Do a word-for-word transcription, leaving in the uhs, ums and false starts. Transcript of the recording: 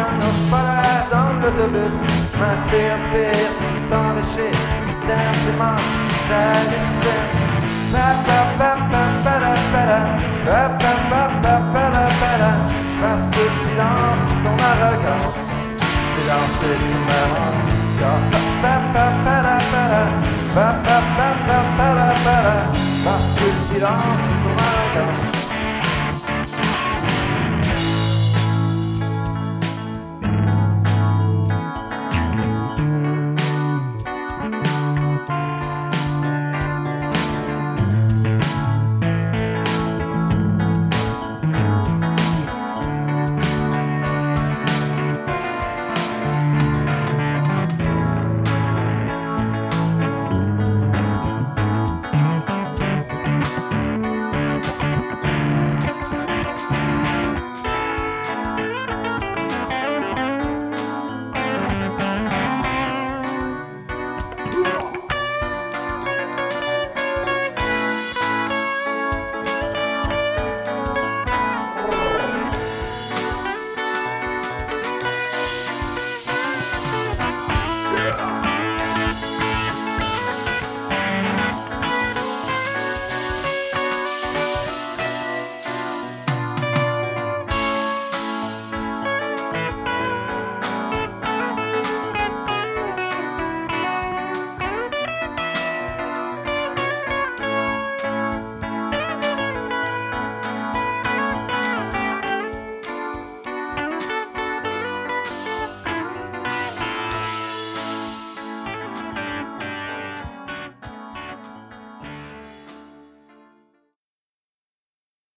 non, c'est pas l'air dans l'autobus. Je m'inspire du pire, t'enrichir. Je t'aime, t'es mort, j'hallucine. Je passe au silence, ton arrogance. Silence et tu me rends. Passe au silence, ton arrogance.